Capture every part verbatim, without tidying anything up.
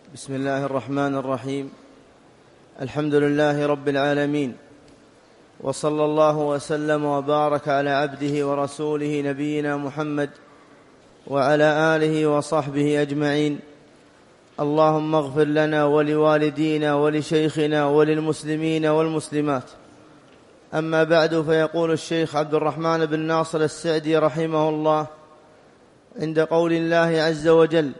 بسم الله الرحمن الرحيم. الحمد لله رب العالمين، وصلى الله وسلم وبارك على عبده ورسوله نبينا محمد وعلى آله وصحبه أجمعين. اللهم اغفر لنا ولوالدينا ولشيخنا وللمسلمين والمسلمات. أما بعد، فيقول الشيخ عبد الرحمن بن ناصر السعدي رحمه الله عند قول الله عز وجل: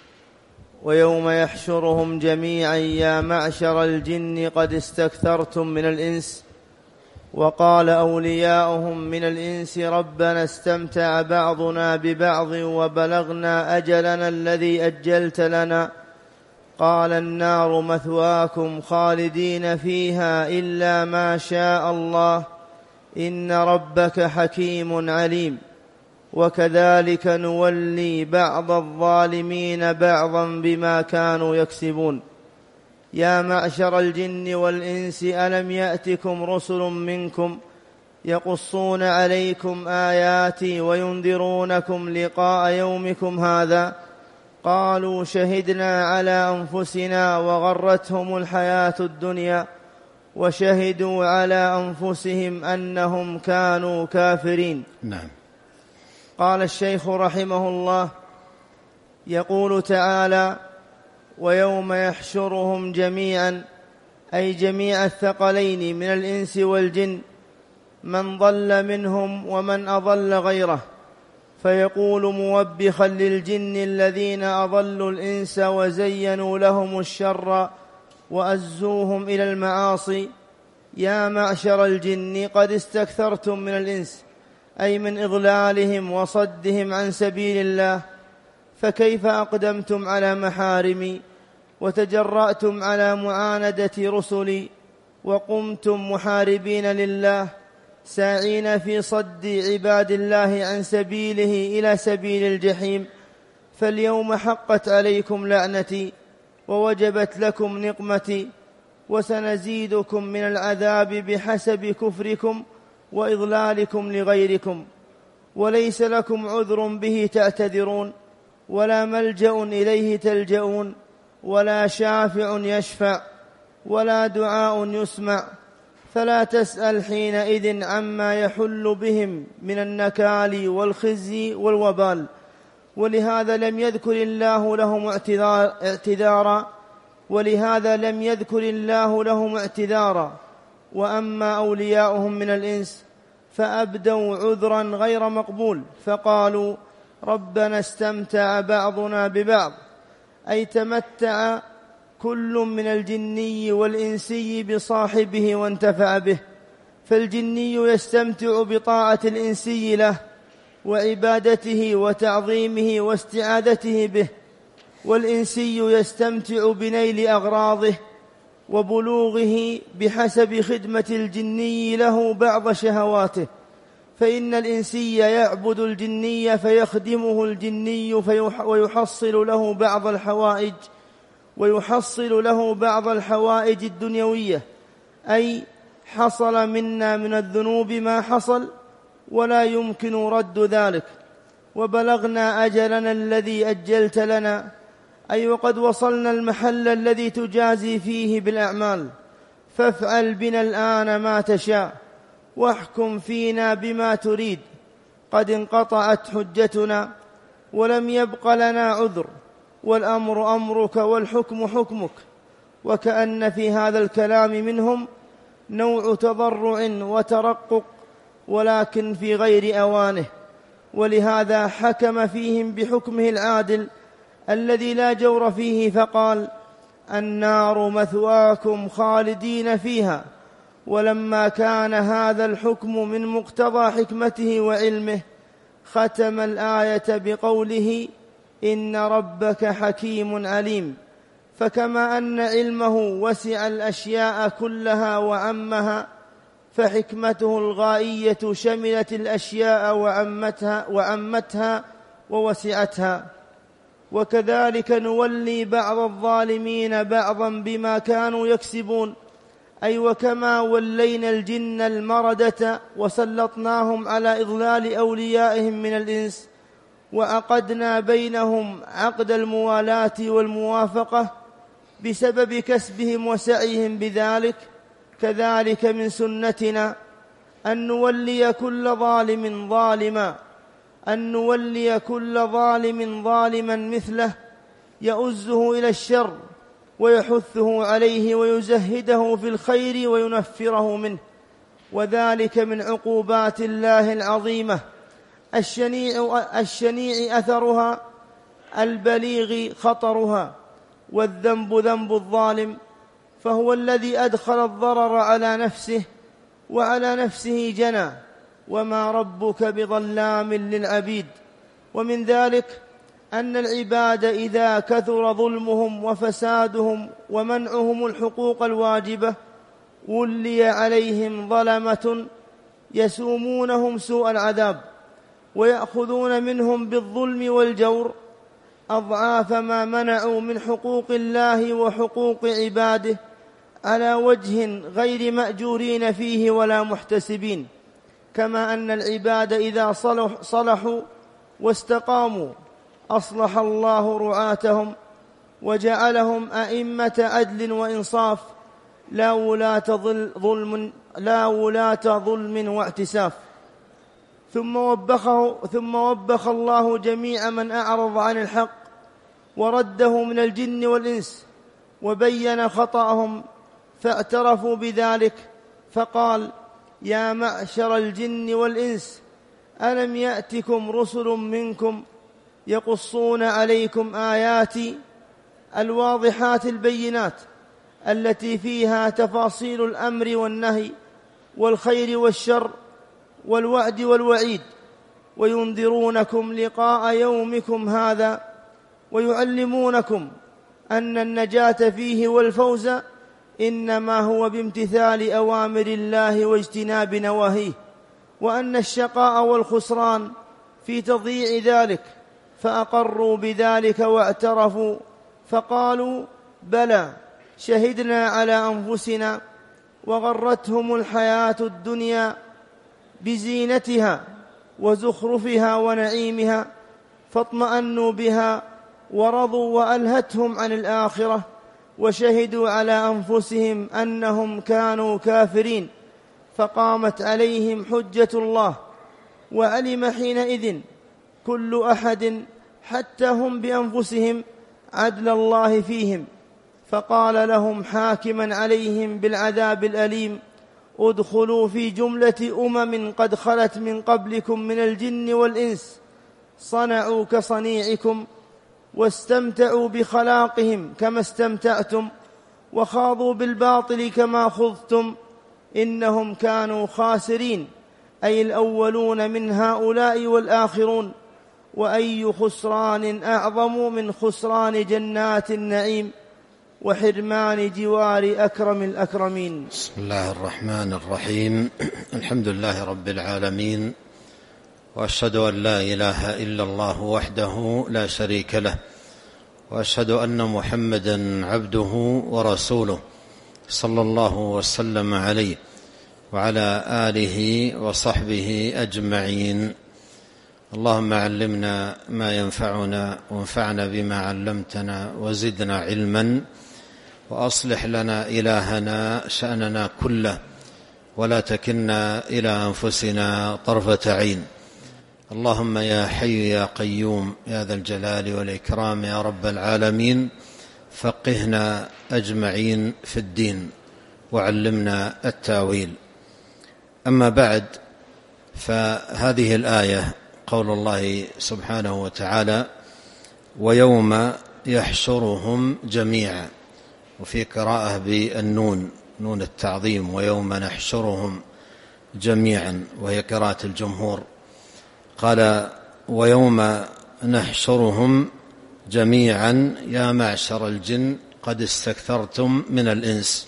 ويوم يحشرهم جميعا يا معشر الجن قد استكثرتم من الإنس، وقال أولياؤهم من الإنس ربنا استمتع بعضنا ببعض وبلغنا أجلنا الذي أجلت لنا، قال النار مثواكم خالدين فيها إلا ما شاء الله إن ربك حكيم عليم، وكذلك نولي بعض الظالمين بعضا بما كانوا يكسبون. يا معشر الجن والإنس ألم يأتكم رسل منكم يقصون عليكم آياتي وينذرونكم لقاء يومكم هذا، قالوا شهدنا على أنفسنا وغرتهم الحياة الدنيا وشهدوا على أنفسهم أنهم كانوا كافرين. نعم. قال الشيخ رحمه الله: يقول تعالى: ويوم يحشرهم جميعا، أي جميع الثقلين من الإنس والجن، من ضل منهم ومن أضل غيره، فيقول موبخا للجن الذين أضلوا الإنس وزينوا لهم الشر وأزوهم إلى المعاصي: يا معشر الجن قد استكثرتم من الإنس، أي من إضلالهم وصدهم عن سبيل الله، فكيف أقدمتم على محارمي وتجرأتم على معاندة رسلي وقمتم محاربين لله ساعين في صد عباد الله عن سبيله إلى سبيل الجحيم؟ فاليوم حقت عليكم لعنتي ووجبت لكم نقمتي، وسنزيدكم من العذاب بحسب كفركم وإضلالكم لغيركم، وليس لكم عذر به تعتذرون، ولا ملجأ إليه تلجؤون، ولا شافع يشفع، ولا دعاء يسمع، فلا تسأل حينئذ عما يحل بهم من النكال والخزي والوبال. ولهذا لم يذكر الله لهم اعتذارا ولهذا لم يذكر الله لهم اعتذارا وأما أولياؤهم من الإنس فأبدوا عذرا غير مقبول، فقالوا ربنا استمتع بعضنا ببعض، أي تمتع كل من الجني والإنسي بصاحبه وانتفع به، فالجني يستمتع بطاعة الإنسي له وعبادته وتعظيمه واستعاذته به، والإنسي يستمتع بنيل أغراضه وبلوغه بحسب خدمة الجني له بعض شهواته، فإن الإنسي يعبد الجني فيخدمه الجني ويحصل له بعض الحوائج ويحصل له بعض الحوائج الدنيوية، أي حصل منا من الذنوب ما حصل ولا يمكن رد ذلك، وبلغنا أجلنا الذي أجلت لنا، أي وقد وصلنا المحل الذي تجازي فيه بالأعمال، فافعل بنا الآن ما تشاء واحكم فينا بما تريد، قد انقطعت حجتنا ولم يبق لنا عذر، والأمر أمرك والحكم حكمك. وكأن في هذا الكلام منهم نوع تضرع وترقق، ولكن في غير أوانه، ولهذا حكم فيهم بحكمه العادل الذي لا جور فيه، فقال النار مثواكم خالدين فيها. ولما كان هذا الحكم من مقتضى حكمته وعلمه ختم الآية بقوله إن ربك حكيم عليم، فكما أن علمه وسع الأشياء كلها وعمها، فحكمته الغائية شملت الأشياء وعمتها, وعمتها ووسعتها. وكذلك نولي بعض الظالمين بعضا بما كانوا يكسبون، أي وكما ولينا الجن المردة وسلطناهم على إضلال أوليائهم من الإنس، وعقدنا بينهم عقد الموالاة والموافقة، بسبب كسبهم وسعيهم بذلك، كذلك من سنتنا أن نولي كل ظالم ظالما أن نولي كل ظالم ظالما مثله يؤزه إلى الشر ويحثه عليه ويزهده في الخير وينفره منه، وذلك من عقوبات الله العظيمة الشنيع, الشنيع أثرها البليغ خطرها. والذنب ذنب الظالم، فهو الذي أدخل الضرر على نفسه وعلى نفسه جنى، وما ربك بظلام للعبيد. ومن ذلك أن العباد إذا كثر ظلمهم وفسادهم ومنعهم الحقوق الواجبة ولي عليهم ظلمة يسومونهم سوء العذاب ويأخذون منهم بالظلم والجور أضعاف ما منعوا من حقوق الله وحقوق عباده على وجه غير مأجورين فيه ولا محتسبين. كما أن العباد إذا صلحوا واستقاموا أصلح الله رعاتهم وجعلهم أئمة عدل وإنصاف لا ولاة ظلم, لا ولاة ظلم واعتساف. ثم وبخه ثم وبخ الله جميع من أعرض عن الحق ورده من الجن والإنس، وبين خطأهم فاعترفوا بذلك، فقال: يا معشر الجن والإنس ألم يأتكم رسل منكم يقصون عليكم آياتي الواضحات البينات التي فيها تفاصيل الأمر والنهي والخير والشر والوعد والوعيد، وينذرونكم لقاء يومكم هذا، ويعلمونكم أن النجاة فيه والفوز إنما هو بامتثال أوامر الله واجتناب نواهيه، وأن الشقاء والخسران في تضييع ذلك، فأقروا بذلك واعترفوا فقالوا: بلى شهدنا على أنفسنا وغرتهم الحياة الدنيا بزينتها وزخرفها ونعيمها فاطمأنوا بها ورضوا وألهتهم عن الآخرة وشهدوا على أنفسهم أنهم كانوا كافرين، فقامت عليهم حجة الله، وعلم حينئذ كل أحد حتى هم بأنفسهم عدل الله فيهم، فقال لهم حاكما عليهم بالعذاب الأليم: ادخلوا في جملة أمم قد خلت من قبلكم من الجن والإنس صنعوا كصنيعكم واستمتعوا بخلاقهم كما استمتعتم وخاضوا بالباطل كما خضتم، إنهم كانوا خاسرين، أي الأولون من هؤلاء والآخرون. وأي خسران أعظم من خسران جنات النعيم وحرمان جوار أكرم الأكرمين. بسم الله الرحمن الرحيم. الحمد لله رب العالمين، وأشهد أن لا إله إلا الله وحده لا شريك له، وأشهد أن محمدا عبده ورسوله صلى الله وسلم عليه وعلى آله وصحبه أجمعين. اللهم علمنا ما ينفعنا وانفعنا بما علمتنا وزدنا علما، وأصلح لنا إلهنا شأننا كله ولا تكلنا إلى أنفسنا طرفة عين. اللهم يا حي يا قيوم يا ذا الجلال والإكرام يا رب العالمين، فقهنا أجمعين في الدين وعلمنا التاويل. أما بعد، فهذه الآية قول الله سبحانه وتعالى: ويوم يحشرهم جميعا، وفي قراءة بالنون، نون التعظيم، ويوم نحشرهم جميعا، وهي قراءة الجمهور. قال: ويوم نحشرهم جميعا يا معشر الجن قد استكثرتم من الإنس.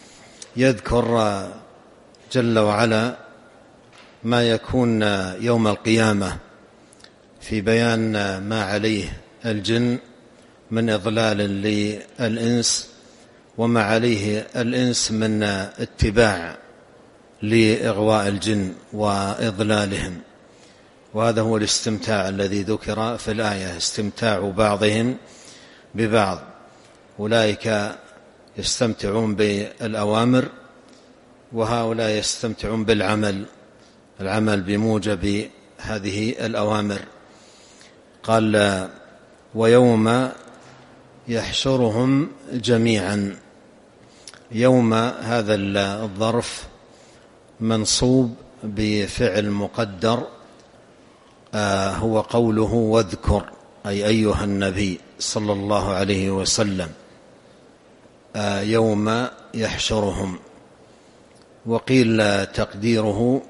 يذكر جل وعلا ما يكون يوم القيامة في بيان ما عليه الجن من إضلال للإنس، وما عليه الإنس من اتباع لإغواء الجن وإضلالهم. وهذا هو الاستمتاع الذي ذكر في الآية، استمتاع بعضهم ببعض. أولئك يستمتعون بالأوامر وهؤلاء يستمتعون بالعمل العمل بموجب هذه الأوامر. قال ويوم يحشرهم جميعا. يوم هذا الظرف منصوب بفعل مقدر آه هو قوله واذكر، أي أيها النبي صلى الله عليه وسلم، آه يوم يحشرهم. وقيل تقديره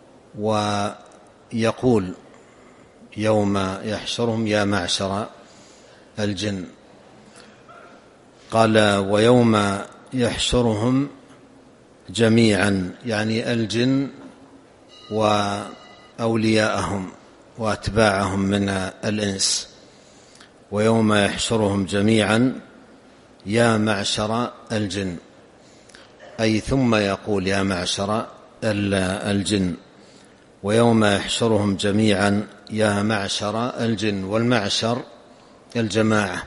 ويقول يوم يحشرهم يا معشر الجن. قال ويوم يحشرهم جميعا، يعني الجن وأولياءهم وأتباعهم من الإنس. ويوم يحشرهم جميعا يا معشر الجن، أي ثم يقول يا معشر الجن. ويوم يحشرهم جميعا يا معشر الجن، والمعشر الجماعة،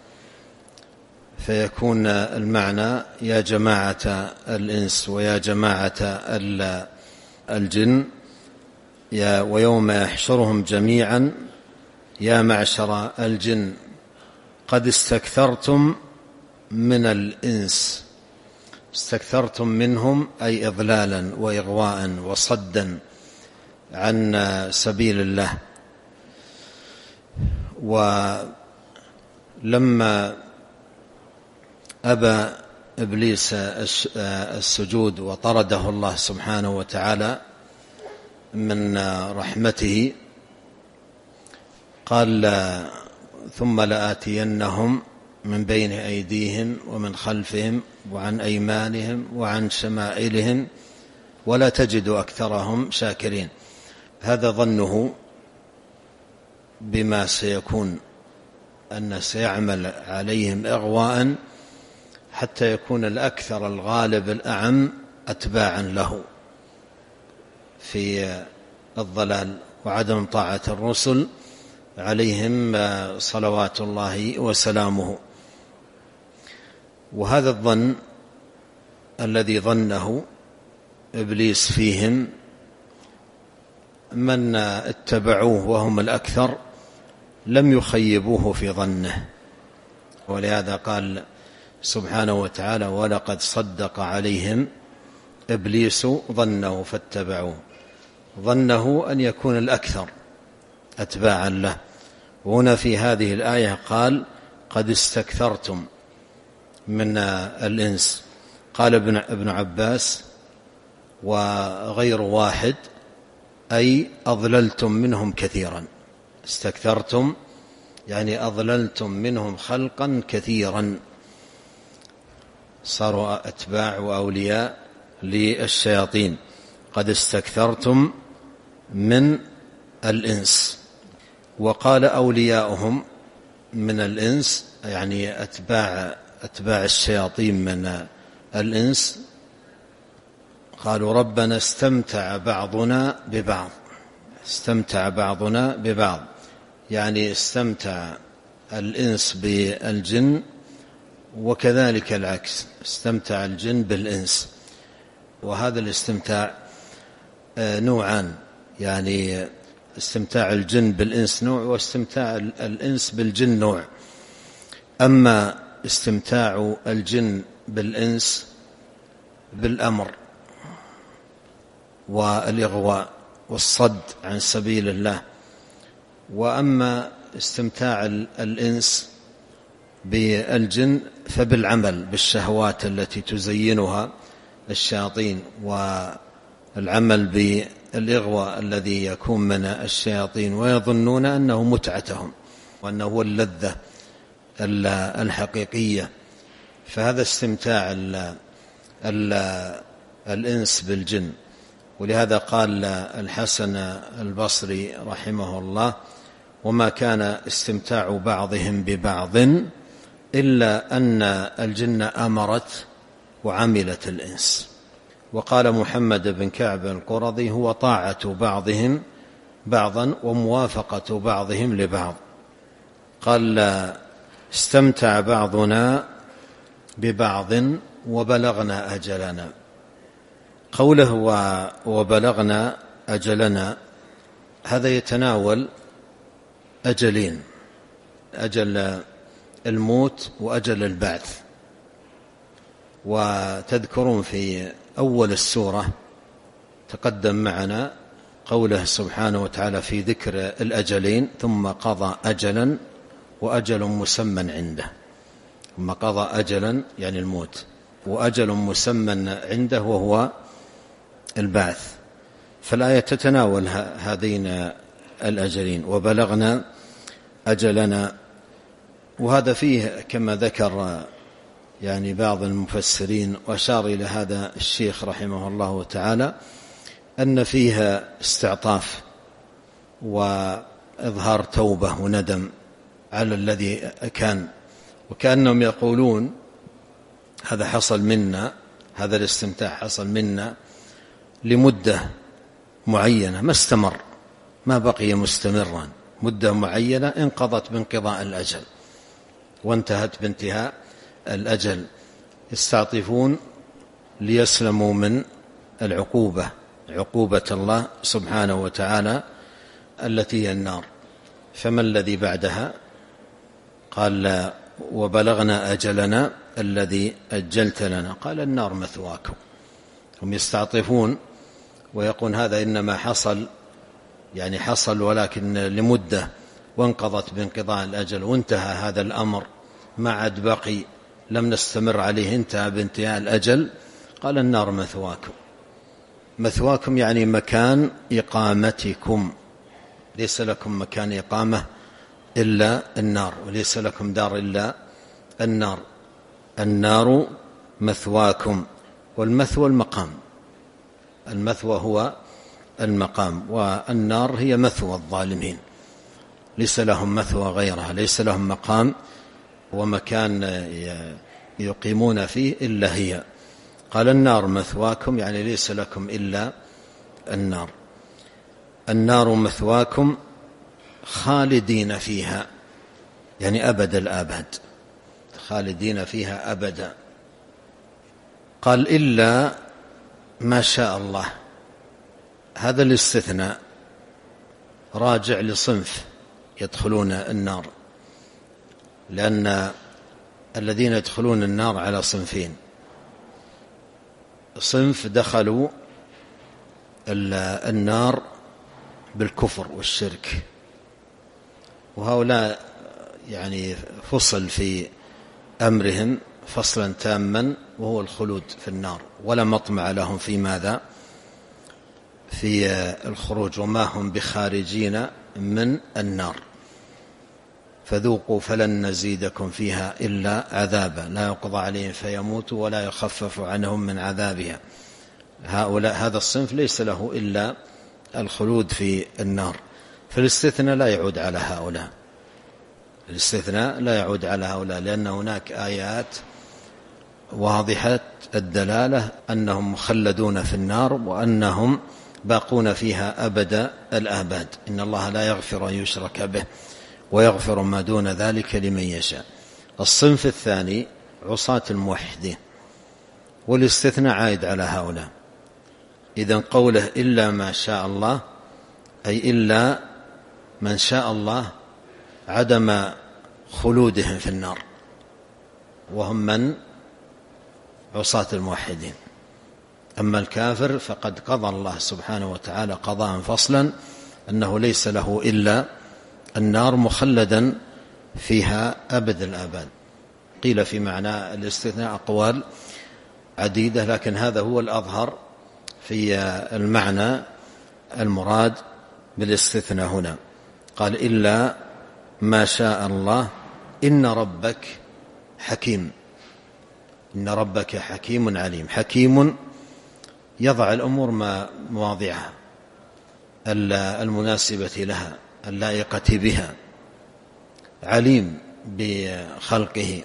فيكون المعنى يا جماعة الإنس ويا جماعة الجن. يا ويوم يحشرهم جميعا يا معشر الجن قد استكثرتم من الإنس. استكثرتم منهم أي إضلالا وإغواء وصدا عن سبيل الله. ولما أبى إبليس السجود وطرده الله سبحانه وتعالى من رحمته، قال ثم لآتينهم من بين أيديهم ومن خلفهم وعن أيمانهم وعن شمائلهم ولا تجد أكثرهم شاكرين. هذا ظنه بما سيكون، أن سيعمل عليهم إغواء حتى يكون الأكثر الغالب الأعم أتباعا له في الضلال وعدم طاعة الرسل عليهم صلوات الله وسلامه. وهذا الظن الذي ظنه إبليس فيهم من اتبعوه وهم الأكثر لم يخيبوه في ظنه. ولهذا قال سبحانه وتعالى ولقد صدق عليهم إبليس ظنه فاتبعوه. ظنه أن يكون الأكثر أتباعا له. وهنا في هذه الآية قال قد استكثرتم من الإنس. قال ابن, ابن عباس وغير واحد أي أضللتم منهم كثيرا. استكثرتم يعني أضللتم منهم خلقا كثيرا، صاروا أتباع وأولياء للشياطين. قد استكثرتم من الإنس. وقال أولياؤهم من الإنس يعني أتباع, أتباع الشياطين من الإنس. قالوا ربنا استمتع بعضنا ببعض. استمتع بعضنا ببعض يعني استمتع الإنس بالجن، وكذلك العكس استمتع الجن بالإنس. وهذا الاستمتاع نوعان، يعني استمتاع الجن بالإنس نوع واستمتاع الإنس بالجن نوع. أما استمتاع الجن بالإنس بالأمر والإغواء والصد عن سبيل الله، وأما استمتاع الإنس بالجن فبالعمل بالشهوات التي تزينها الشياطين، والعمل بالإغواء الذي يكون من الشياطين، ويظنون أنه متعتهم وأنه هو اللذة الحقيقية. فهذا استمتاع ال ال الإنس بالجن. ولهذا قال الحسن البصري رحمه الله وما كان استمتاع بعضهم ببعض إلا أن الجن أمرت وعملت الإنس. وقال محمد بن كعب القرظي هو طاعة بعضهم بعضا وموافقة بعضهم لبعض. قال استمتع بعضنا ببعض وبلغنا أجلنا. قوله وبلغنا أجلنا هذا يتناول أجلين: أجل الموت وأجل البعث. وتذكرون في أول السورة تقدم معنا قوله سبحانه وتعالى في ذكر الأجلين: ثم قضى أجلا وأجل مسمى عنده. ثم قضى أجلا يعني الموت، وأجل مسمى عنده وهو البعث. فالآية تتناول هذين الأجلين: وبلغنا أجلنا. وهذا فيه كما ذكر يعني بعض المفسرين وأشار إلى هذا الشيخ رحمه الله تعالى أن فيها استعطاف وإظهار توبة وندم على الذي كان، وكأنهم يقولون هذا حصل منا، هذا الاستمتاع حصل منا لمدة معينة ما استمر، ما بقي مستمرا، مدة معينة انقضت بانقضاء الأجل وانتهت بانتهاء الأجل. يستعطفون ليسلموا من العقوبة، عقوبة الله سبحانه وتعالى التي هي النار. فما الذي بعدها؟ قال وبلغنا أجلنا الذي أجلت لنا، قال النار مثواكم. هم يستعطفون ويقول هذا إنما حصل يعني حصل ولكن لمدة وانقضت بانقضاء الأجل وانتهى هذا الأمر، ما عاد بقي، لم نستمر عليه، انتهى بانتهاء الأجل. قال النار مثواكم. مثواكم يعني مكان إقامتكم، ليس لكم مكان إقامة إلا النار، وليس لكم دار إلا النار. النار مثواكم. والمثوى المقام، المثوى هو المقام، والنار هي مثوى الظالمين، ليس لهم مثوى غيرها، ليس لهم مقام ومكان يقيمون فيه إلا هي. قال النار مثواكم يعني ليس لكم إلا النار. النار مثواكم خالدين فيها يعني أبد الآباد، خالدين فيها أبدا. قال إلا ما شاء الله. هذا الاستثناء راجع لصنف يدخلون النار، لأن الذين يدخلون النار على صنفين: صنف دخلوا النار بالكفر والشرك، وهؤلاء يعني فصل في أمرهم فصلا تاما وهو الخلود في النار، ولا مطمع لهم في ماذا؟ في الخروج، وما هم بخارجين من النار. فذوقوا فلن نزيدكم فيها إلا عذابا لا يقضى عليهم فيموتوا ولا يخفف عنهم من عذابها. هؤلاء هذا الصنف ليس له إلا الخلود في النار. فالاستثناء لا يعود على هؤلاء، الاستثناء لا يعود على هؤلاء، لأن هناك آيات واضحة الدلالة أنهم مخلدون في النار وأنهم باقون فيها أبد الآباد. إن الله لا يغفر أن يشرك به ويغفر ما دون ذلك لمن يشاء. الصنف الثاني عصاة الموحدين، والاستثناء عائد على هؤلاء. إذن قوله إلا ما شاء الله أي إلا من شاء الله عدم خلودهم في النار، وهم من؟ عصاة الموحدين. أما الكافر فقد قضى الله سبحانه وتعالى قضاء فصلا أنه ليس له إلا النار مخلدا فيها أبد الآباد. قيل في معنى الاستثناء أقوال عديدة، لكن هذا هو الأظهر في المعنى المراد بالاستثناء هنا. قال إلا ما شاء الله إن ربك حكيم، إن ربك حكيم عليم. حكيم يضع الأمور مواضعها المناسبة لها اللائقة بها، عليم بخلقه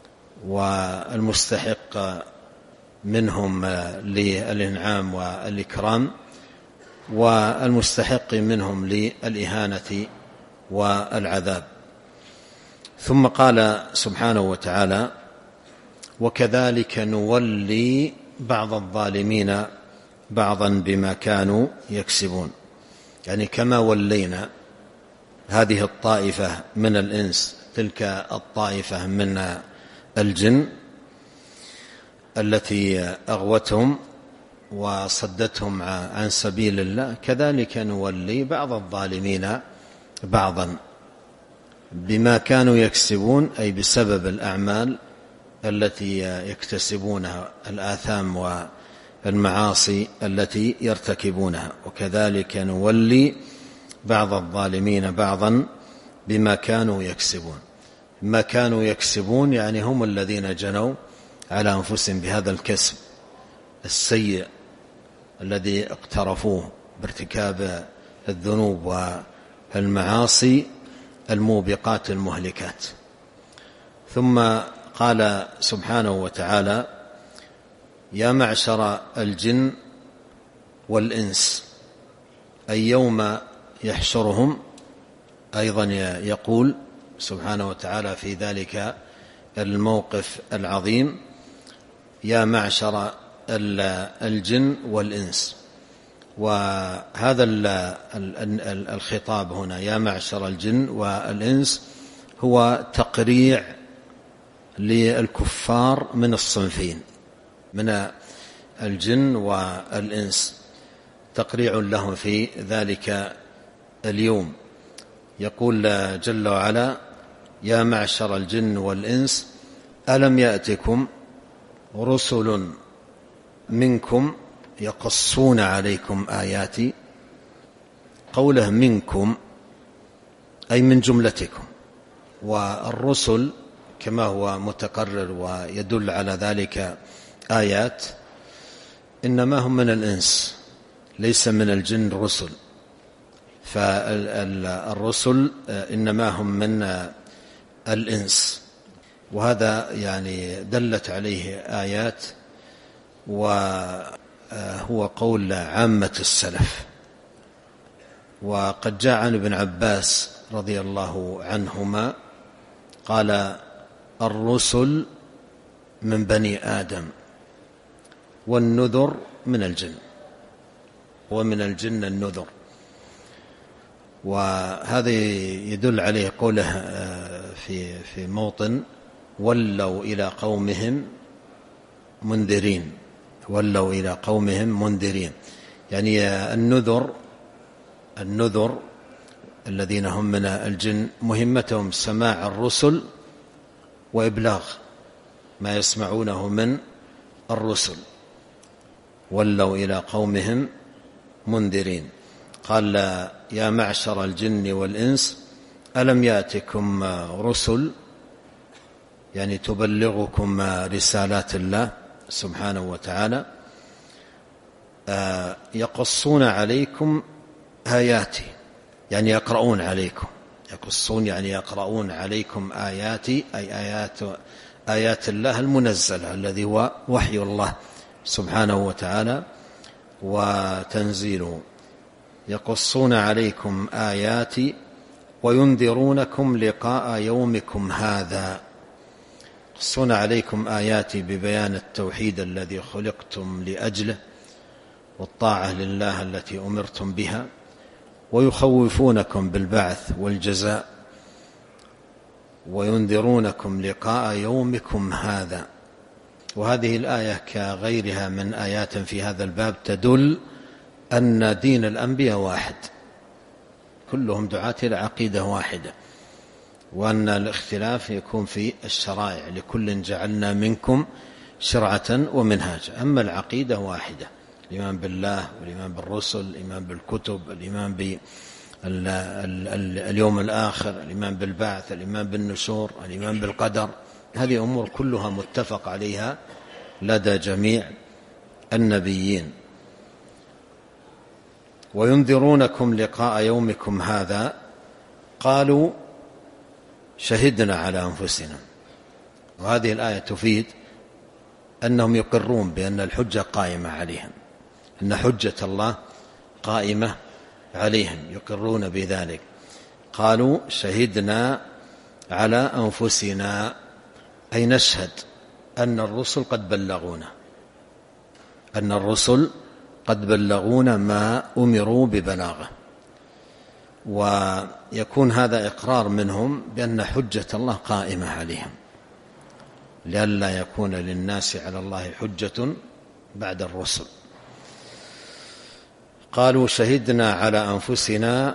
والمستحق منهم للإنعام والإكرام والمستحق منهم للإهانة والعذاب. ثم قال سبحانه وتعالى وكذلك نولي بعض الظالمين بعضا بما كانوا يكسبون. يعني كما ولينا هذه الطائفة من الإنس تلك الطائفة من الجن التي أغوتهم وصدتهم عن سبيل الله، كذلك نولي بعض الظالمين بعضا بما كانوا يكسبون، أي بسبب الأعمال التي يكتسبونها، الآثام والمعاصي التي يرتكبونها. وكذلك نولي بعض الظالمين بعضا بما كانوا يكسبون. ما كانوا يكسبون يعني هم الذين جنوا على أنفسهم بهذا الكسب السيء الذي اقترفوه بارتكاب الذنوب والمعاصي الموبقات المهلكات. ثم قال سبحانه وتعالى: يا معشر الجن والإنس، أي يوم يحشرهم. أيضا يقول سبحانه وتعالى في ذلك الموقف العظيم: يا معشر الجن والإنس. وهذا الخطاب هنا يا معشر الجن والإنس هو تقريع للكفار من الصنفين، من الجن والإنس، تقريع لهم في ذلك اليوم. يقول جل وعلا: يا معشر الجن والإنس ألم يأتكم رسل منكم يقصون عليكم آياتي. قوله منكم أي من جملتكم، والرسل كما هو متقرر ويدل على ذلك آيات إنما هم من الإنس ليس من الجن رسل، فالرسل إنما هم من الإنس. وهذا يعني دلت عليه آيات، وهو قول عامة السلف. وقد جاء عن ابن عباس رضي الله عنهما قال: الرسل من بني آدم والنذر من الجن، ومن الجن النذر. وهذا يدل عليه قوله في في موطن: ولوا إلى قومهم منذرين، ولوا إلى قومهم منذرين. يعني النذر النذر الذين هم من الجن مهمتهم سماع الرسل وإبلاغ ما يسمعونه من الرسل. ولوا إلى قومهم منذرين. قال: يا معشر الجن والإنس ألم يأتكم رسل، يعني تبلغكم رسالات الله سبحانه وتعالى، يقصون عليكم آياتي، يعني يقرؤون عليكم. يقصون يعني يقرؤون عليكم آياتي، أي آيات آيات الله المنزلة الذي هو وحي الله سبحانه وتعالى وتنزيله. يقصون عليكم آياتي وينذرونكم لقاء يومكم هذا. يقصون عليكم آياتي ببيان التوحيد الذي خلقتم لأجله والطاعة لله التي أمرتم بها، ويخوفونكم بالبعث والجزاء، وينذرونكم لقاء يومكم هذا. وهذه الآية كغيرها من آيات في هذا الباب تدل أن دين الأنبياء واحد، كلهم دعاة إلى عقيدة واحدة، وأن الاختلاف يكون في الشرائع، لكل جعلنا منكم شرعة ومنهاجا، أما العقيدة واحدة: الإيمان بالله والإيمان بالرسل، الإيمان بالكتب، الإيمان باليوم الآخر، الإيمان بالبعث، الإيمان بالنشور، الإيمان بالقدر. هذه أمور كلها متفق عليها لدى جميع النبيين. وينذرونكم لقاء يومكم هذا. قالوا: شهدنا على أنفسنا. وهذه الآية تفيد أنهم يقرون بأن الحجة قائمة عليهم، أن حجة الله قائمة عليهم، يقرون بذلك. قالوا: شهدنا على أنفسنا، أي نشهد أن الرسل قد بلغونا أن الرسل قد بلغونا ما أمروا ببلاغه، ويكون هذا إقرار منهم بأن حجة الله قائمة عليهم، لئلا يكون للناس على الله حجة بعد الرسل. قالوا شهدنا على أنفسنا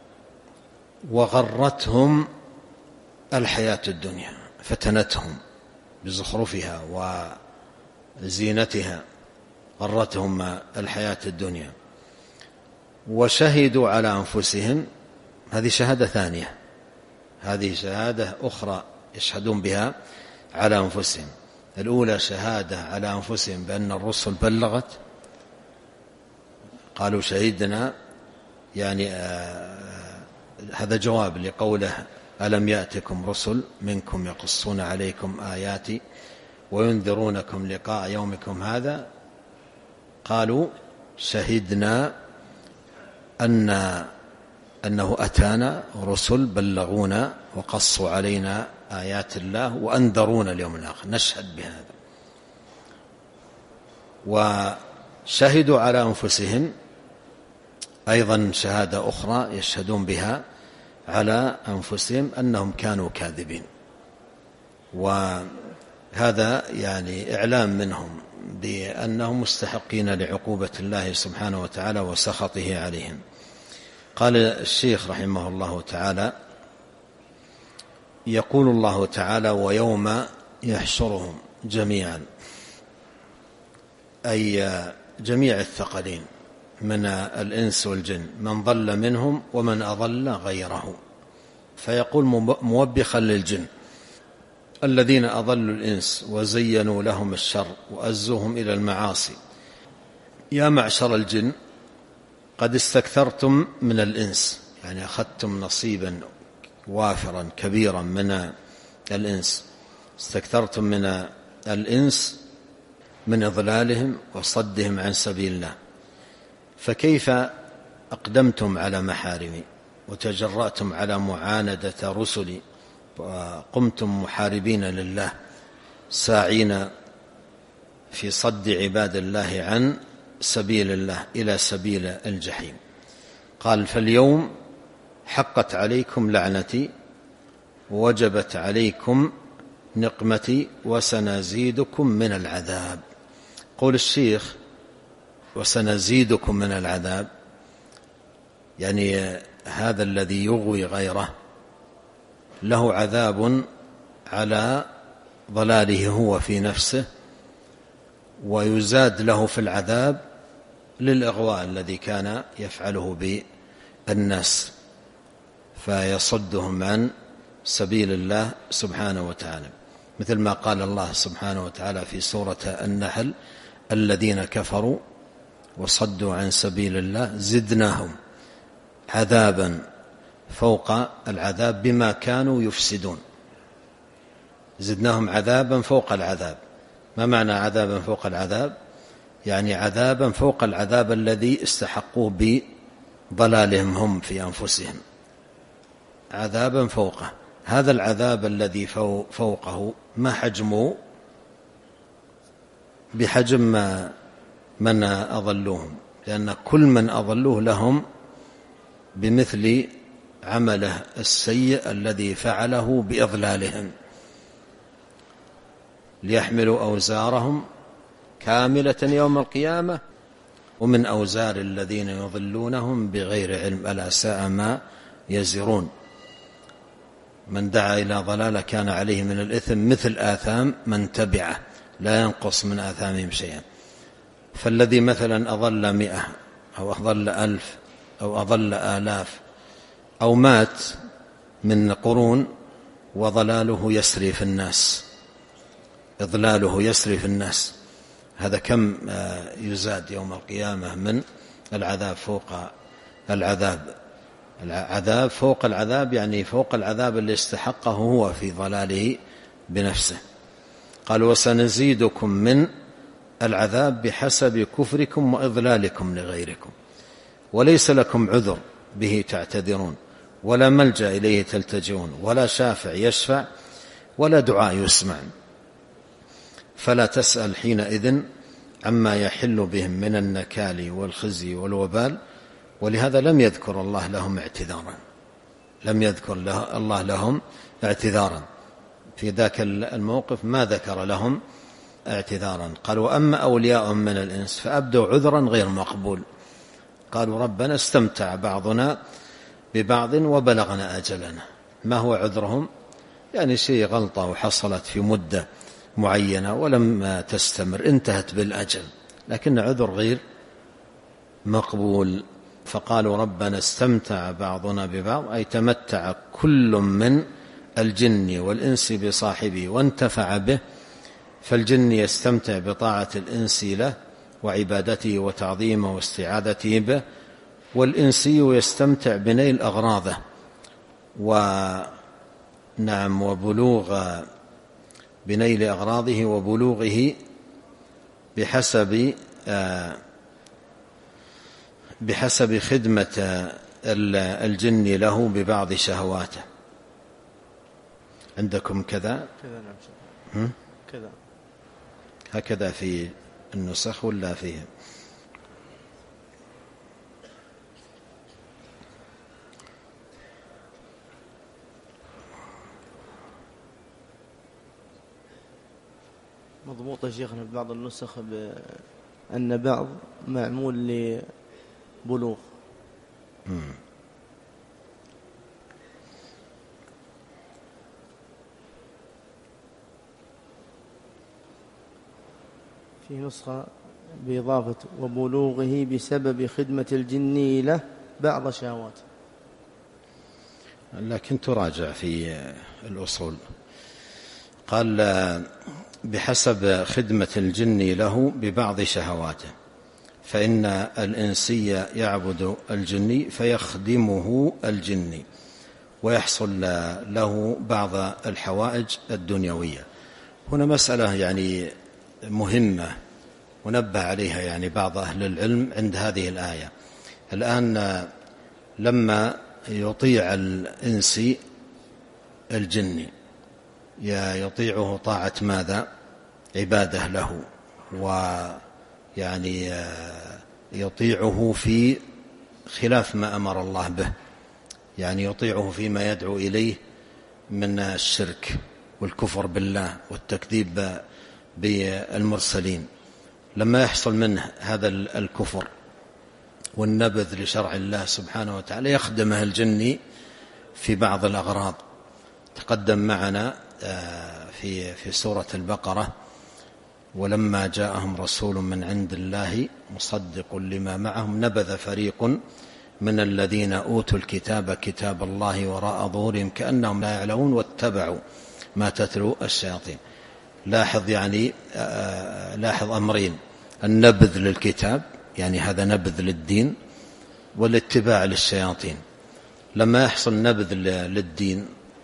وغرتهم الحياة الدنيا، فتنتهم بزخرفها وزينتها، غرتهم الحياة الدنيا. وشهدوا على أنفسهم، هذه شهادة ثانية، هذه شهادة أخرى يشهدون بها على أنفسهم. الأولى شهادة على أنفسهم بأن الرسل بلغت، قالوا شهدنا، يعني آه هذا جواب لقوله ألم يأتكم رسل منكم يقصون عليكم آياتي وينذرونكم لقاء يومكم هذا. قالوا شهدنا أن أنه أتانا رسل بلغونا وقصوا علينا آيات الله وأنذرونا اليوم الآخر، نشهد بهذا. وشهدوا على أنفسهم أيضا شهادة أخرى يشهدون بها على أنفسهم أنهم كانوا كاذبين، وهذا يعني إعلام منهم بأنهم مستحقين لعقوبة الله سبحانه وتعالى وسخطه عليهم. قال الشيخ رحمه الله تعالى: يقول الله تعالى: ويوم يحشرهم جميعا، أي جميع الثقلين من الإنس والجن، من ضل منهم ومن أضل غيره، فيقول موبخا للجن الذين أضلوا الإنس وزينوا لهم الشر وأزوهم إلى المعاصي: يا معشر الجن قد استكثرتم من الإنس، يعني أخذتم نصيبا وافرا كبيرا من الإنس، استكثرتم من الإنس من إضلالهم وصدهم عن سبيل الله، فكيف أقدمتم على محارمي وتجرأتم على معاندة رسلي وقمتم محاربين لله ساعين في صد عباد الله عن سبيل الله إلى سبيل الجحيم. قال: فاليوم حقت عليكم لعنتي ووجبت عليكم نقمتي وسنزيدكم من العذاب. قول الشيخ: وسنزيدكم من العذاب، يعني هذا الذي يغوي غيره له عذاب على ضلاله هو في نفسه، ويزاد له في العذاب للإغواء الذي كان يفعله بالناس فيصدهم عن سبيل الله سبحانه وتعالى، مثل ما قال الله سبحانه وتعالى في سورة النحل: الذين كفروا وصدوا عن سبيل الله زدناهم عذابا فوق العذاب بما كانوا يفسدون. زدناهم عذابا فوق العذاب. ما معنى عذابا فوق العذاب؟ يعني عذابا فوق العذاب الذي استحقوه بضلالهم هم في أنفسهم، عذابا فوقه. هذا العذاب الذي فوقه ما حجمه؟ بحجم من أضلوهم، لأن كل من أضلوه لهم بمثل عمله السيء الذي فعله بإضلالهم، ليحملوا أوزارهم كاملة يوم القيامة ومن أوزار الذين يضلونهم بغير علم ألا ساء ما يزرون. من دعا إلى ضلالة كان عليه من الإثم مثل آثام من تبعه لا ينقص من آثامهم شيئا. فالذي مثلا أضل مئة أو أضل ألف أو أضل آلاف أو مات من قرون وضلاله يسري في الناس، إضلاله يسري في الناس، هذا كم يزاد يوم القيامة من العذاب فوق العذاب. العذاب فوق العذاب يعني فوق العذاب اللي استحقه هو في ضلاله بنفسه. قال: وسنزيدكم من العذاب بحسب كفركم وإضلالكم لغيركم وليس لكم عذر به تعتذرون ولا ملجأ إليه تلتجئون ولا شافع يشفع ولا دعاء يسمع. فلا تسأل حينئذ عما يحل بهم من النكال والخزي والوبال. ولهذا لم يذكر الله لهم اعتذارا، لم يذكر الله لهم اعتذارا في ذاك الموقف، ما ذكر لهم اعتذارا. قال وأما أولياء من الإنس فأبدوا عذرا غير مقبول، قالوا ربنا استمتع بعضنا ببعض وبلغنا أجلنا. ما هو عذرهم؟ يعني شيء غلطة وحصلت في مدة معينة ولم تستمر، انتهت بالأجل، لكن عذر غير مقبول. فقالوا ربنا استمتع بعضنا ببعض، أي تمتع كل من الجن والإنس بصاحبه وانتفع به. فالجن يستمتع بطاعة الإنس له وعبادته وتعظيمه واستعاذته به، والإنسي يستمتع بنيل أغراضه ونعم وبلوغ بنيل أغراضه وبلوغه بحسب بحسب خدمة الجن له ببعض شهواته. عندكم كذا كذا نعم كذا هكذا في النسخ ولا فيه؟ مضبوط يا شيخنا في بعض النسخ بأن بعض معمول لبلوغ. مم. في نسخة بإضافة وبلوغه بسبب خدمة الجن له بعض شهواته، لكن تراجع في الأصول. قال بحسب خدمة الجن له ببعض شهواته، فإن الإنسي يعبد الجني فيخدمه الجني ويحصل له بعض الحوائج الدنيوية. هنا مسألة يعني مهمة ونبه عليها يعني بعض أهل العلم عند هذه الآية. الآن لما يطيع الإنسي الجني يطيعه طاعة ماذا؟ عبادة له، ويعني يطيعه في خلاف ما أمر الله به، يعني يطيعه فيما يدعو إليه من الشرك والكفر بالله والتكذيب بالمرسلين. لما يحصل منه هذا الكفر والنبذ لشرع الله سبحانه وتعالى يخدمه الجني في بعض الأغراض. تقدم معنا في في سورة البقرة ولما جاءهم رسول من عند الله مصدق لما معهم نبذ فريق من الذين أوتوا الكتاب كتاب الله وراء ظهورهم كأنهم لا يعلمون واتبعوا ما تتلو الشياطين. لاحظ يعني لاحظ أمرين: النبذ للكتاب يعني هذا نبذ للدين، والاتباع للشياطين. لما يحصل نبذ للدين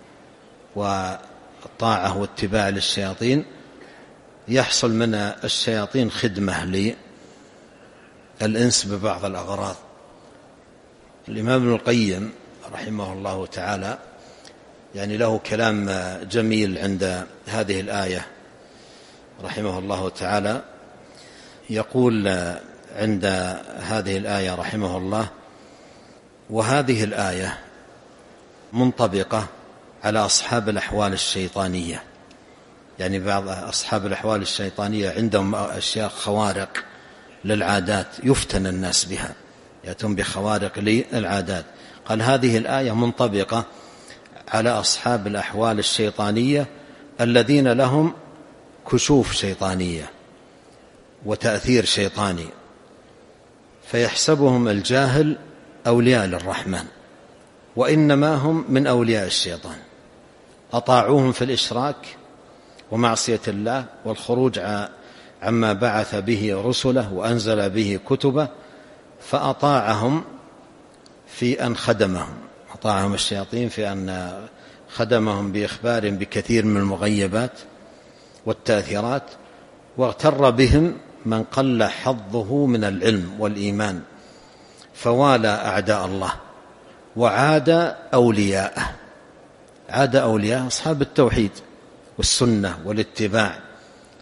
والطاعة واتباع للشياطين يحصل من الشياطين خدمة للإنس ببعض الأغراض. الإمام ابن القيم رحمه الله تعالى يعني له كلام جميل عند هذه الآية رحمه الله تعالى، يقول عند هذه الآية رحمه الله: وهذه الآية منطبقة على أصحاب الأحوال الشيطانية. يعني بعض أصحاب الأحوال الشيطانية عندهم أشياء خوارق للعادات يفتن الناس بها، يأتون بخوارق للعادات. قال هذه الآية منطبقة على أصحاب الأحوال الشيطانية الذين لهم كشوف شيطانية وتأثير شيطاني، فيحسبهم الجاهل أولياء للرحمن وإنما هم من أولياء الشيطان، أطاعوهم في الإشراك ومعصية الله والخروج عما بعث به رسله وأنزل به كتبه، فأطاعهم في أن خدمهم، أطاعهم الشياطين في أن خدمهم بإخبار بكثير من المغيبات والتأثيرات، واغتر بهم من قل حظه من العلم والإيمان فوالى أعداء الله وعاد أولياءه. عاد أولياء أصحاب التوحيد والسنة والاتباع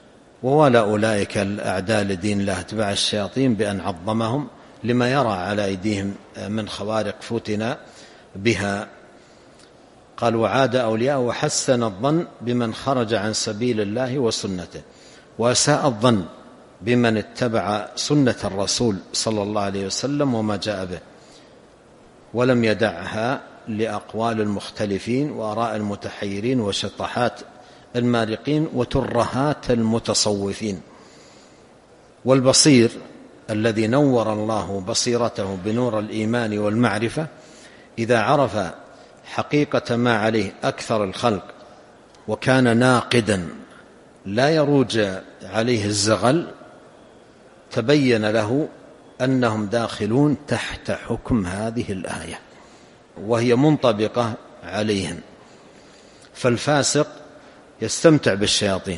ووالى أولئك الأعداء لدين الله اتباع الشياطين بأن عظمهم لما يرى على أيديهم من خوارق فتن بها. قال وعاد أولياء وحسن الظن بمن خرج عن سبيل الله وسنته، وأساء الظن بمن اتبع سنة الرسول صلى الله عليه وسلم وما جاء به، ولم يدعها لأقوال المختلفين وآراء المتحيرين وشطحات المارقين وترهات المتصوفين. والبصير الذي نور الله بصيرته بنور الإيمان والمعرفة إذا عرف حقيقة ما عليه أكثر الخلق وكان ناقدا لا يروج عليه الزغل، تبين له أنهم داخلون تحت حكم هذه الآية وهي منطبقة عليهم. فالفاسق يستمتع بالشياطين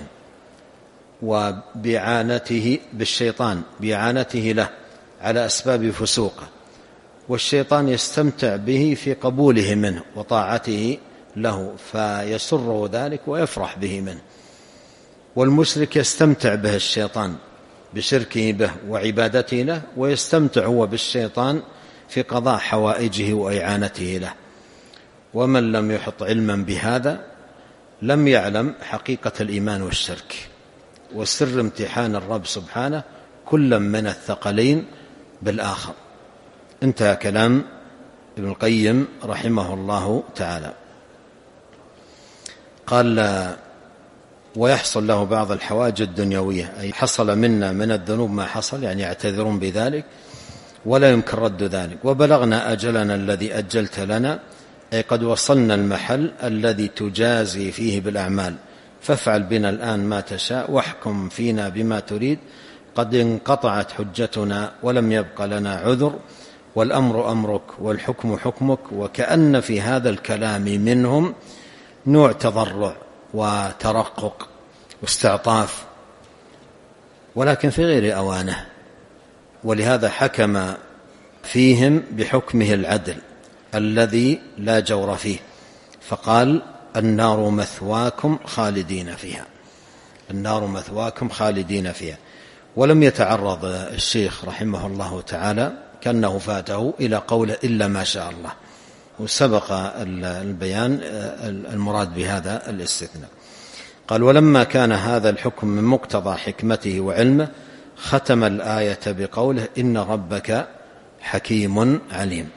وبإعانته بالشيطان بإعانته له على أسباب فسوقه، والشيطان يستمتع به في قبوله منه وطاعته له فيسره ذلك ويفرح به منه. والمشرك يستمتع به الشيطان بشركه به وعبادته له، ويستمتع هو بالشيطان في قضاء حوائجه وإعانته له. ومن لم يحط علما بهذا لم يعلم حقيقة الإيمان والشرك وسر امتحان الرب سبحانه كل من الثقلين بالآخر. انتهى كلام ابن القيم رحمه الله تعالى. قال ويحصل له بعض الحوائج الدنيوية، أي حصل منا من الذنوب ما حصل، يعني يعتذرون بذلك ولا يمكن رد ذلك. وبلغنا أجلنا الذي أجلت لنا، أي قد وصلنا المحل الذي تجازي فيه بالأعمال، فافعل بنا الآن ما تشاء واحكم فينا بما تريد، قد انقطعت حجتنا ولم يبق لنا عذر، والأمر أمرك والحكم حكمك. وكأن في هذا الكلام منهم نوع تضرع وترقق واستعطاف، ولكن في غير أوانه، ولهذا حكم فيهم بحكمه العدل الذي لا جور فيه، فقال النار مثواكم خالدين فيها، النار مثواكم خالدين فيها. ولم يتعرض الشيخ رحمه الله تعالى كأنه فاته إلى قوله إلا ما شاء الله، وسبق البيان المراد بهذا الاستثناء. قال ولما كان هذا الحكم من مقتضى حكمته وعلمه ختم الآية بقوله إن ربك حكيم عليم.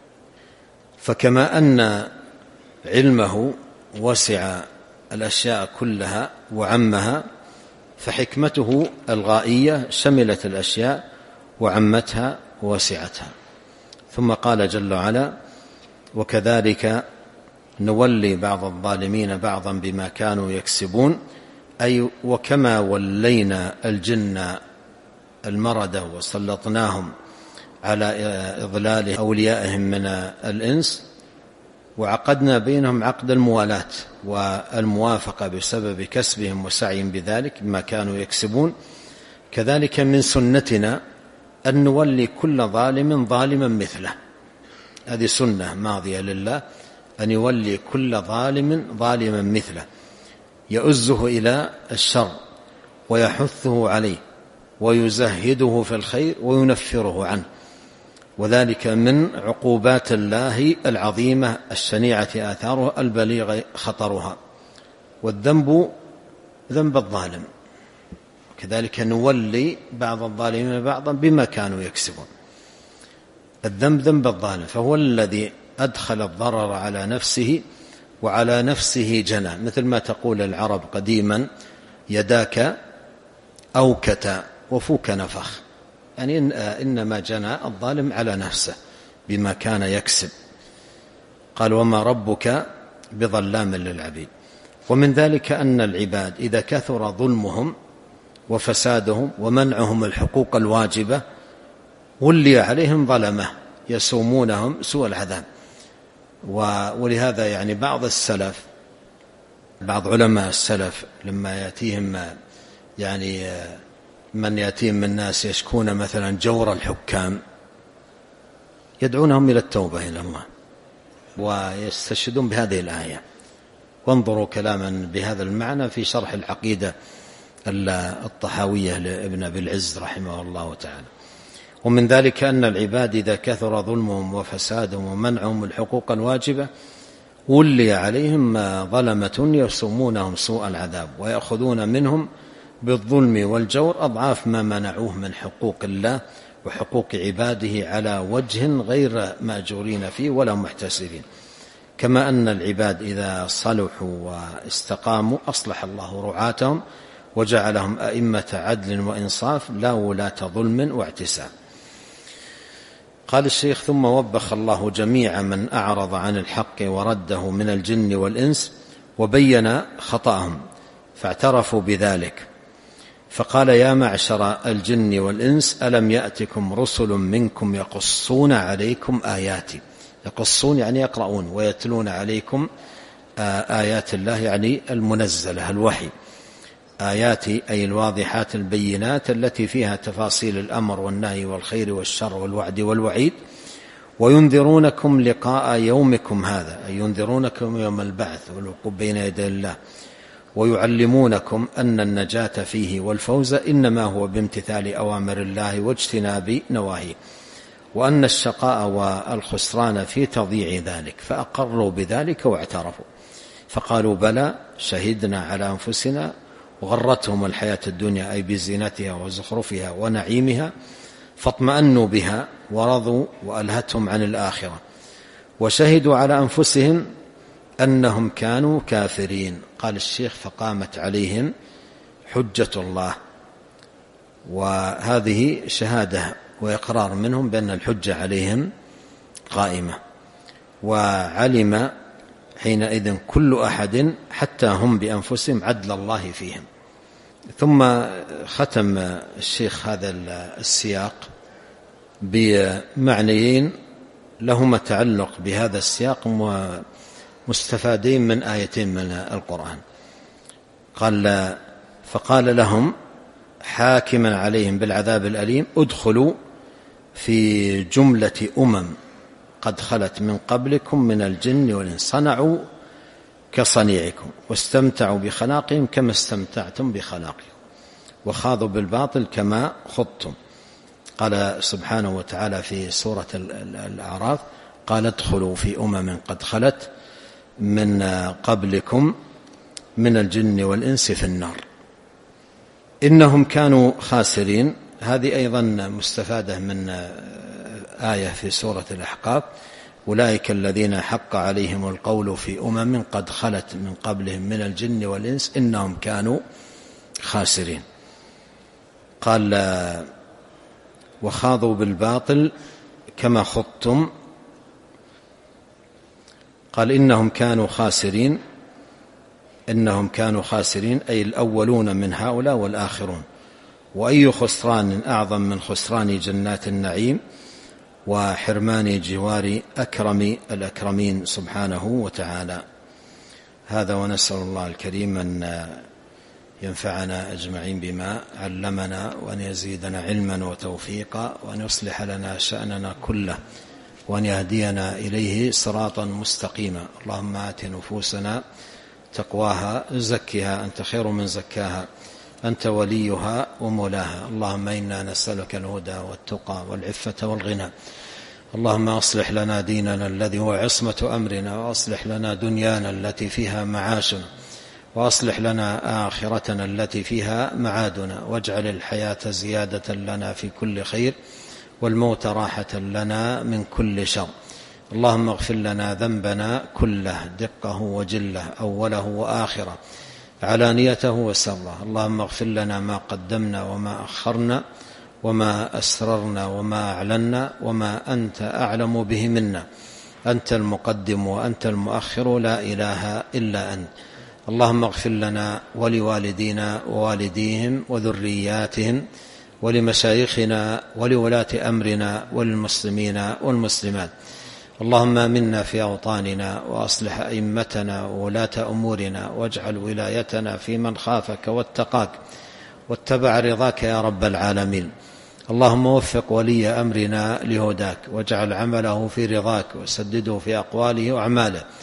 فكما أن علمه وسع الأشياء كلها وعمها، فحكمته الغائية شملت الأشياء وعمتها ووسعتها. ثم قال جل وعلا وكذلك نولي بعض الظالمين بعضا بما كانوا يكسبون، أي وكما ولينا الجن المردة وسلطناهم على إضلال أوليائهم من الإنس، وعقدنا بينهم عقد الموالاة والموافقة بسبب كسبهم وسعيهم بذلك بما كانوا يكسبون، كذلك من سنتنا أن نولي كل ظالم ظالما مثله. هذه سنة ماضية لله أن يولي كل ظالم ظالما مثله، يؤزه إلى الشر ويحثه عليه ويزهده في الخير وينفره عنه، وذلك من عقوبات الله العظيمة الشنيعة آثارها البليغ خطرها. والذنب ذنب الظالم، كذلك نولي بعض الظالمين بعضا بما كانوا يكسبون. الذنب ذنب الظالم، فهو الذي أدخل الضرر على نفسه وعلى نفسه جنى، مثل ما تقول العرب قديما يداك أوكت وفوك نفخ، يعني إنما جنى الظالم على نفسه بما كان يكسب. قال وما ربك بظلام للعبيد. ومن ذلك أن العباد إذا كثر ظلمهم وفسادهم ومنعهم الحقوق الواجبة ولي عليهم ظلمه يسومونهم سوء العذاب. ولهذا يعني بعض السلف بعض علماء السلف لما يأتيهم يعني من يأتيهم من الناس يشكون مثلا جور الحكام يدعونهم إلى التوبة إلى الله ويستشهدون بهذه الآية. وانظروا كلاما بهذا المعنى في شرح العقيدة الطحاوية لابن أبي العز رحمه الله تعالى. ومن ذلك أن العباد إذا كثر ظلمهم وفسادهم ومنعهم الحقوق الواجبة ولي عليهم ظلمة يرسمونهم سوء العذاب ويأخذون منهم بالظلم والجور أضعاف ما منعوه من حقوق الله وحقوق عباده على وجه غير مأجورين فيه ولا محتسبين. كما أن العباد إذا صلحوا واستقاموا أصلح الله رعاتهم وجعلهم أئمة عدل وإنصاف لا ولاة ظلم واعتسام. قال الشيخ: ثم وبخ الله جميع من أعرض عن الحق ورده من الجن والإنس وبين خطأهم فاعترفوا بذلك، فقال: يا معشر الجن والإنس ألم يأتكم رسل منكم يقصون عليكم آياتي. يقصون يعني يقرؤون ويتلون عليكم آيات الله يعني المنزلة الوحي، آياتي أي الواضحات البينات التي فيها تفاصيل الأمر والنهي والخير والشر والوعد والوعيد، وينذرونكم لقاء يومكم هذا أي ينذرونكم يوم البعث والوقوف بين يدي الله، ويعلمونكم أن النجاة فيه والفوز إنما هو بامتثال أوامر الله واجتناب نواهيه، وأن الشقاء والخسران في تضييع ذلك، فأقروا بذلك واعترفوا فقالوا: بلى شهدنا على أنفسنا وغرتهم الحياة الدنيا أي بزينتها وزخرفها ونعيمها فاطمأنوا بها ورضوا وألهتهم عن الآخرة، وشهدوا على أنفسهم أنهم كانوا كافرين. قال الشيخ: فقامت عليهم حجة الله، وهذه شهادة وإقرار منهم بأن الحجة عليهم قائمة، وعلم حينئذ كل أحد حتى هم بأنفسهم عدل الله فيهم. ثم ختم الشيخ هذا السياق بمعنيين لهما تعلق بهذا السياق مستفادين من آيتين من القرآن. قال: فقال لهم حاكما عليهم بالعذاب الأليم: ادخلوا في جملة أمم قد خلت من قبلكم من الجن والإنس صنعوا كصنيعكم واستمتعوا بخلاقهم كما استمتعتم بخلاقهم وخاضوا بالباطل كما خضتم. قال سبحانه وتعالى في سورة الأعراف: قال: ادخلوا في أمم قد خلت من قبلكم من الجن والإنس في النار إنهم كانوا خاسرين. هذه أيضا مستفادة من آية في سورة الأحقاف: أولئك الذين حق عليهم القول في أمم قد خلت من قبلهم من الجن والإنس إنهم كانوا خاسرين. قال: وخاضوا بالباطل كما خضتم. قال: إنهم كانوا خاسرين إنهم كانوا خاسرين أي الأولون من هؤلاء والآخرون. وأي خسران أعظم من خسران جنات النعيم وحرمان جوار أكرم الأكرمين سبحانه وتعالى. هذا، ونسأل الله الكريم أن ينفعنا أجمعين بما علمنا وأن يزيدنا علما وتوفيقا وأن يصلح لنا شأننا كله وأن يهدينا إليه صراطا مستقيما. اللهم آت نفوسنا تقواها زكها أنت خير من زكاها أنت وليها ومولاها. اللهم إنا نسألك الهدى والتقى والعفة والغنى. اللهم أصلح لنا ديننا الذي هو عصمة أمرنا، وأصلح لنا دنيانا التي فيها معاشنا، وأصلح لنا آخرتنا التي فيها معادنا، واجعل الحياة زيادة لنا في كل خير والموت راحة لنا من كل شر. اللهم اغفر لنا ذنبنا كله دقه وجله أوله وآخره علانيته وسره. اللهم اغفر لنا ما قدمنا وما أخرنا وما أسررنا وما أعلنا وما أنت أعلم به منا. أنت المقدم وأنت المؤخر، لا إله إلا أنت. اللهم اغفر لنا ولوالدينا ووالديهم وذرياتهم ولمشايخنا ولولاة أمرنا وللمسلمين والمسلمات. اللهم آمنا في أوطاننا وأصلح أئمتنا وولاة أمورنا، واجعل ولايتنا في من خافك واتقاك واتبع رضاك يا رب العالمين. اللهم وفق ولي أمرنا لهداك، واجعل عمله في رضاك، وسدده في أقواله وأعماله.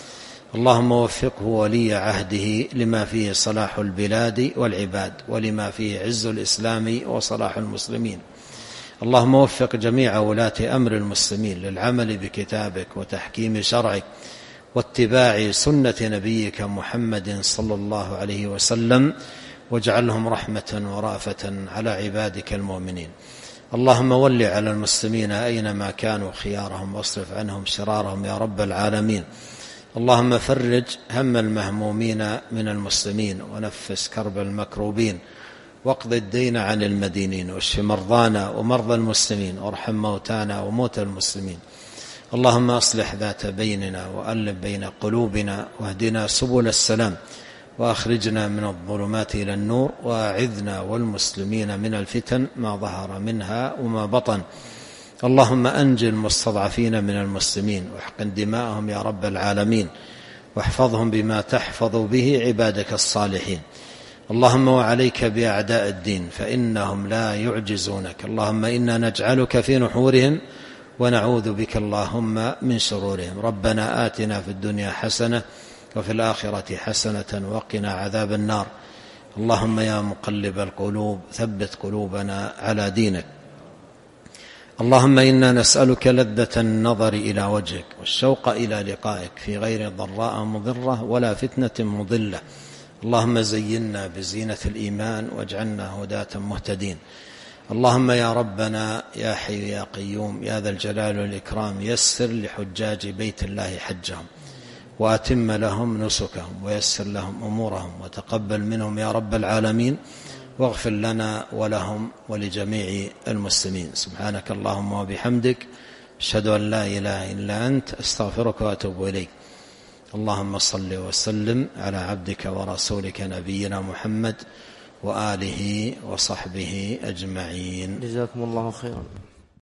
اللهم وفقه ولي عهده لما فيه صلاح البلاد والعباد ولما فيه عز الإسلام وصلاح المسلمين. اللهم وفق جميع ولاة أمر المسلمين للعمل بكتابك وتحكيم شرعك واتباع سنة نبيك محمد صلى الله عليه وسلم، واجعلهم رحمة ورأفة على عبادك المؤمنين. اللهم ول على المسلمين أينما كانوا خيارهم واصرف عنهم شرارهم يا رب العالمين. اللهم فرج هم المهمومين من المسلمين ونفس كرب المكروبين واقض الدين عن المدينين واشف مرضانا ومرضى المسلمين وارحم موتانا وموتى المسلمين. اللهم أصلح ذات بيننا وألف بين قلوبنا واهدنا سبل السلام وأخرجنا من الظلمات إلى النور وأعذنا والمسلمين من الفتن ما ظهر منها وما بطن. اللهم أنج المستضعفين من المسلمين واحقن دماءهم يا رب العالمين واحفظهم بما تحفظ به عبادك الصالحين. اللهم وعليك بأعداء الدين فإنهم لا يعجزونك. اللهم إنا نجعلك في نحورهم ونعوذ بك اللهم من شرورهم. ربنا آتنا في الدنيا حسنة وفي الآخرة حسنة وقنا عذاب النار. اللهم يا مقلب القلوب ثبت قلوبنا على دينك. اللهم إنا نسألك لذة النظر إلى وجهك والشوق إلى لقائك في غير ضراء مضرة ولا فتنة مضلة. اللهم زينا بزينة الإيمان واجعلنا هداة مهتدين. اللهم يا ربنا يا حي يا قيوم يا ذا الجلال والإكرام يسر لحجاج بيت الله حجهم وأتم لهم نسكهم ويسر لهم أمورهم وتقبل منهم يا رب العالمين واغفر لنا ولهم ولجميع المسلمين. سبحانك اللهم وبحمدك أشهد أن لا إله إلا أنت أستغفرك وأتوب إليك. اللهم صل وسلم على عبدك ورسولك نبينا محمد وآله وصحبه أجمعين. جزاكم الله خيرا.